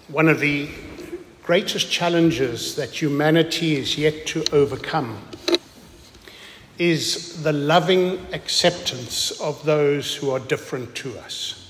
One of the greatest challenges that humanity is yet to overcome is the loving acceptance of those who are different to us.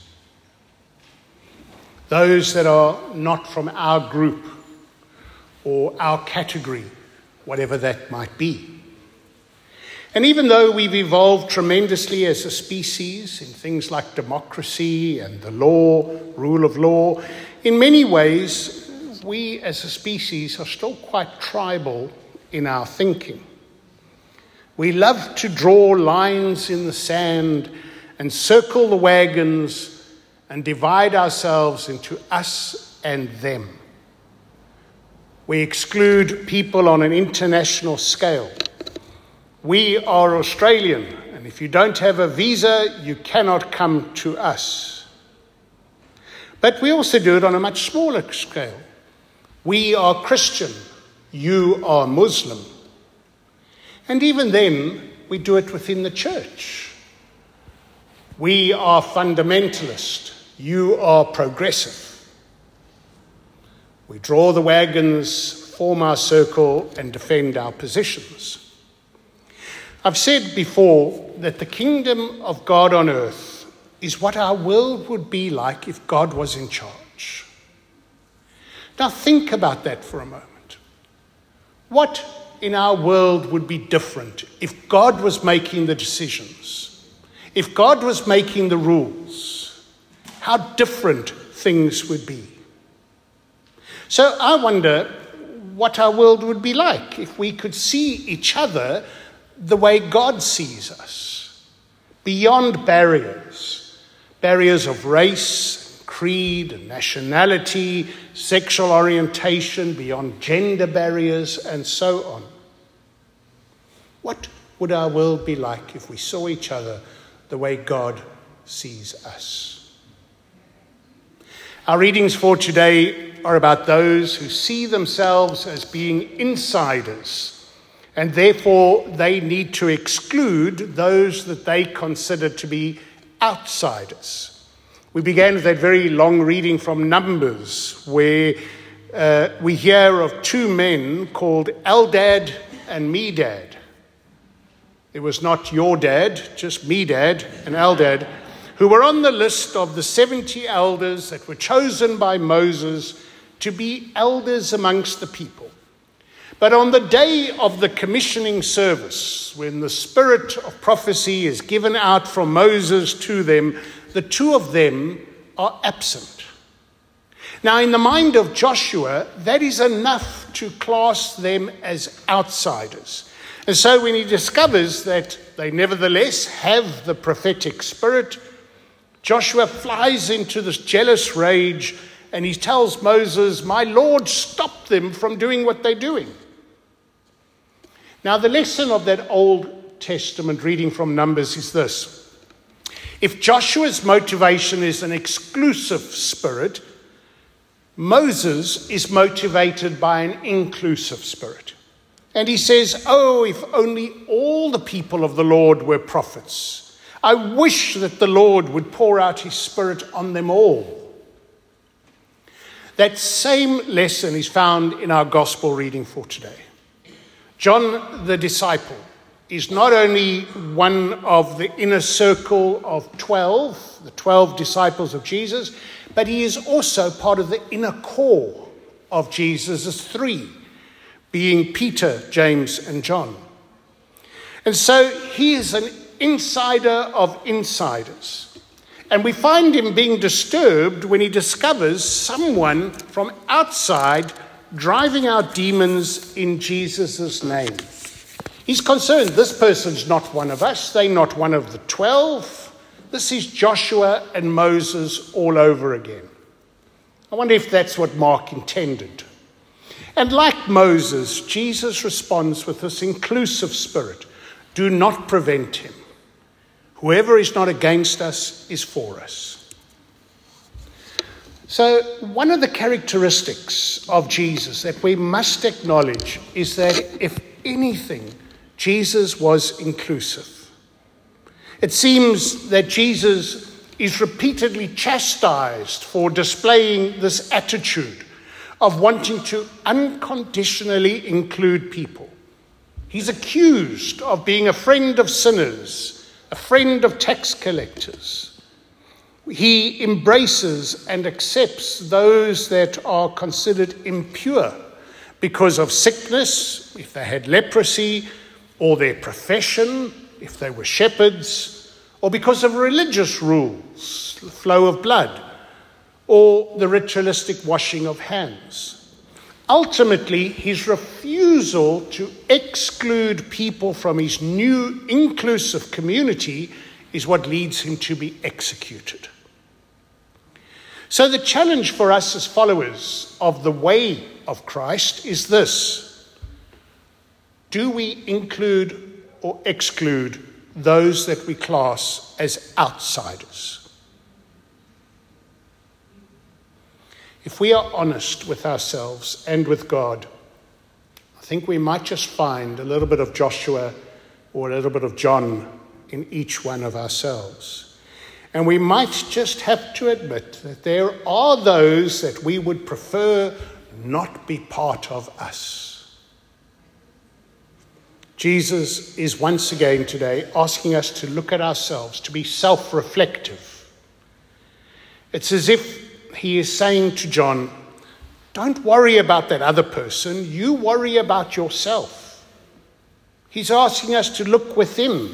Those that are not from our group or our category, whatever that might be. And even though we've evolved tremendously as a species in things like democracy and the law, rule of law, in many ways, we as a species are still quite tribal in our thinking. We love to draw lines in the sand and circle the wagons and divide ourselves into us and them. We exclude people on an international scale. We are Australian, and if you don't have a visa, you cannot come to us. But we also do it on a much smaller scale. We are Christian, you are Muslim. And even then, we do it within the church. We are fundamentalist, you are progressive. We draw the wagons, form our circle, and defend our positions. I've said before that the kingdom of God on earth is what our world would be like if God was in charge. Now think about that for a moment. What in our world would be different if God was making the decisions? If God was making the rules? How different things would be. So I wonder what our world would be like if we could see each other the way God sees us, beyond barriers of race, creed, and nationality, sexual orientation, beyond gender barriers, and so on. What would our world be like if we saw each other the way God sees us? Our readings for today are about those who see themselves as being insiders, and therefore they need to exclude those that they consider to be outsiders. We began with that very long reading from Numbers, where we hear of two men called Eldad and Medad. It was not your dad, just Medad and Eldad, who were on the list of the 70 elders that were chosen by Moses to be elders amongst the people. But on the day of the commissioning service, when the spirit of prophecy is given out from Moses to them, the two of them are absent. Now, in the mind of Joshua, that is enough to class them as outsiders. And so when he discovers that they nevertheless have the prophetic spirit, Joshua flies into this jealous rage and he tells Moses, "My Lord, stop them from doing what they're doing." Now, the lesson of that Old Testament reading from Numbers is this. If Joshua's motivation is an exclusive spirit, Moses is motivated by an inclusive spirit. And he says, "Oh, if only all the people of the Lord were prophets. I wish that the Lord would pour out his spirit on them all." That same lesson is found in our gospel reading for today. John the disciple is not only one of the inner circle of 12, the 12 disciples of Jesus, but he is also part of the inner core of Jesus' three, being Peter, James, and John. And so he is an insider of insiders. And we find him being disturbed when he discovers someone from outside driving out demons in Jesus' name. He's concerned, this person's not one of us, they're not one of the 12. This is Joshua and Moses all over again. I wonder if that's what Mark intended. And like Moses, Jesus responds with this inclusive spirit. Do not prevent him. Whoever is not against us is for us. So one of the characteristics of Jesus that we must acknowledge is that if anything, Jesus was inclusive. It seems that Jesus is repeatedly chastised for displaying this attitude of wanting to unconditionally include people. He's accused of being a friend of sinners, a friend of tax collectors. He embraces and accepts those that are considered impure because of sickness, if they had leprosy, or their profession, if they were shepherds, or because of religious rules, the flow of blood, or the ritualistic washing of hands. Ultimately, his refusal to exclude people from his new inclusive community is what leads him to be executed. So the challenge for us as followers of the way of Christ is this: do we include or exclude those that we class as outsiders? If we are honest with ourselves and with God, I think we might just find a little bit of Joshua or a little bit of John in each one of ourselves. And we might just have to admit that there are those that we would prefer not be part of us. Jesus is once again today asking us to look at ourselves, to be self-reflective. It's as if he is saying to John, don't worry about that other person, you worry about yourself. He's asking us to look within.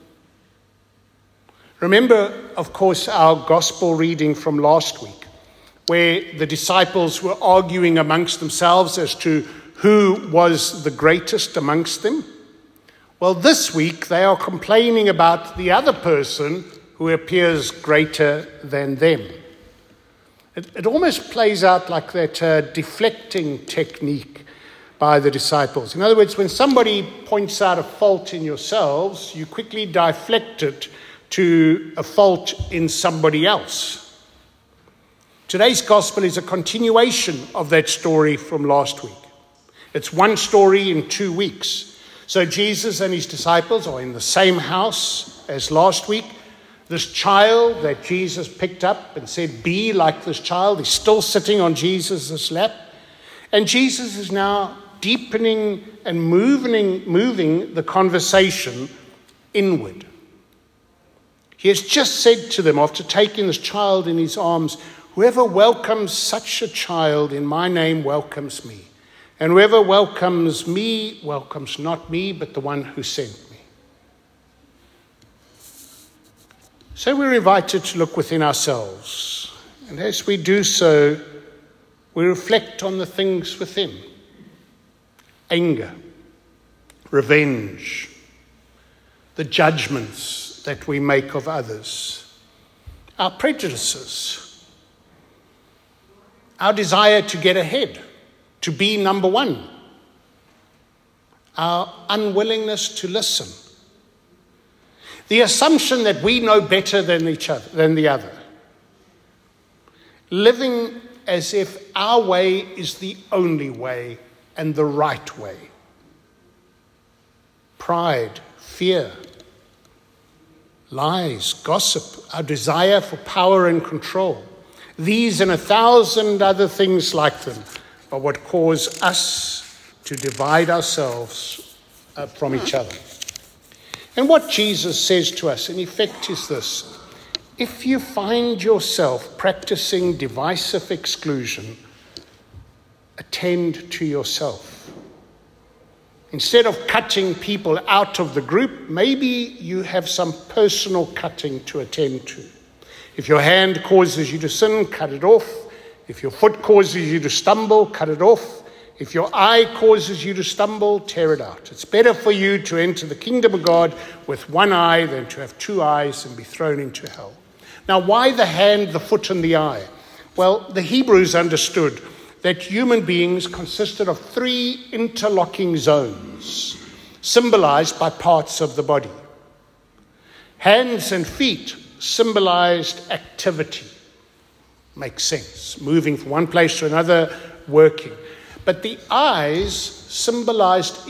Remember, of course, our gospel reading from last week, where the disciples were arguing amongst themselves as to who was the greatest amongst them. Well, this week they are complaining about the other person who appears greater than them. It almost plays out like that deflecting technique by the disciples. In other words, when somebody points out a fault in yourselves, you quickly deflect it to a fault in somebody else. Today's gospel is a continuation of that story from last week. It's one story in 2 weeks. So Jesus and his disciples are in the same house as last week. This child that Jesus picked up and said, be like this child, is still sitting on Jesus' lap. And Jesus is now deepening and moving the conversation inward. He has just said to them, after taking this child in his arms, whoever welcomes such a child in my name welcomes me. And whoever welcomes me welcomes not me, but the one who sent me. So we're invited to look within ourselves. And as we do so, we reflect on the things within. Anger, revenge, the judgments that we make of others, our prejudices, our desire to get ahead, to be number one, our unwillingness to listen, the assumption that we know better than each other, than the other, living as if our way is the only way and the right way, pride, fear, lies, gossip, our desire for power and control. These and 1,000 other things like them are what cause us to divide ourselves from each other. And what Jesus says to us, in effect, is this: if you find yourself practicing divisive exclusion, attend to yourself. Instead of cutting people out of the group, maybe you have some personal cutting to attend to. If your hand causes you to sin, cut it off. If your foot causes you to stumble, cut it off. If your eye causes you to stumble, tear it out. It's better for you to enter the kingdom of God with one eye than to have 2 eyes and be thrown into hell. Now, why the hand, the foot, and the eye? Well, the Hebrews understood that human beings consisted of 3 interlocking zones, symbolized by parts of the body. Hands and feet symbolized activity. Makes sense. Moving from one place to another, working. But the eyes symbolized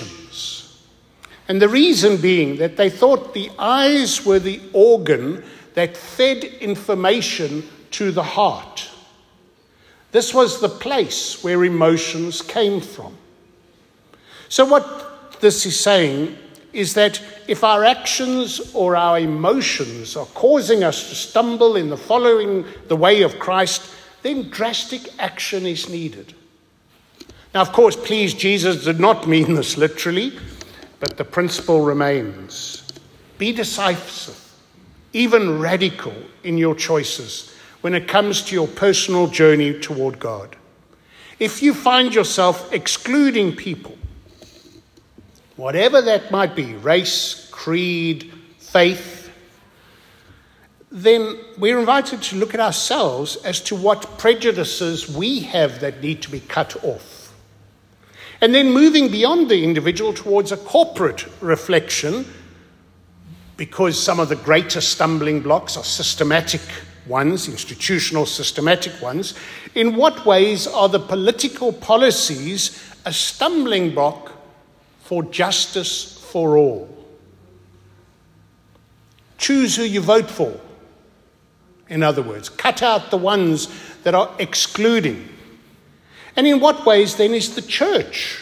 emotions. And the reason being that they thought the eyes were the organ that fed information to the heart. This was the place where emotions came from. So what this is saying is that if our actions or our emotions are causing us to stumble in the following the way of Christ, then drastic action is needed. Now, of course, please, Jesus did not mean this literally, but the principle remains. Be decisive, even radical in your choices when it comes to your personal journey toward God. If you find yourself excluding people, whatever that might be, race, creed, faith, then we're invited to look at ourselves as to what prejudices we have that need to be cut off. And then moving beyond the individual towards a corporate reflection, because some of the greatest stumbling blocks are systematic ones, institutional systematic ones. In what ways are the political policies a stumbling block for justice for all? Choose who you vote for. In other words, cut out the ones that are excluding. And in what ways then is the church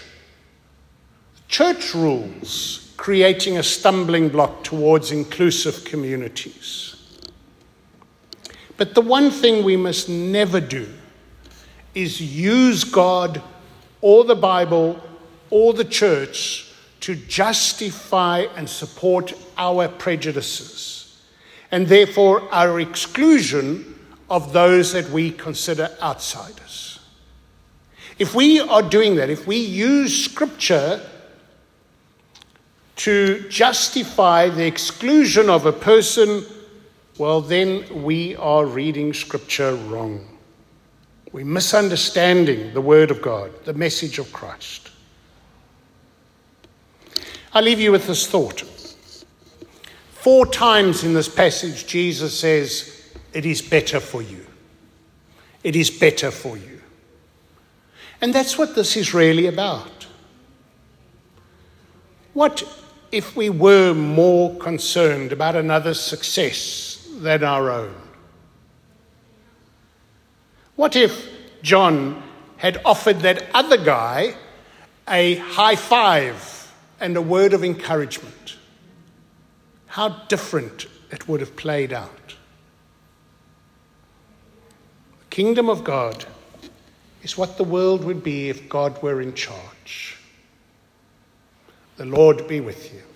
rules creating a stumbling block towards inclusive communities? But the one thing we must never do is use God or the Bible or the church to justify and support our prejudices, and therefore our exclusion of those that we consider outsiders. If we are doing that, if we use Scripture to justify the exclusion of a person, well, then we are reading Scripture wrong. We're misunderstanding the Word of God, the message of Christ. I leave you with this thought. 4 times in this passage, Jesus says, it is better for you. It is better for you. And that's what this is really about. What if we were more concerned about another's success than our own? What if John had offered that other guy a high five and a word of encouragement? How different it would have played out. The kingdom of God is what the world would be if God were in charge. The Lord be with you.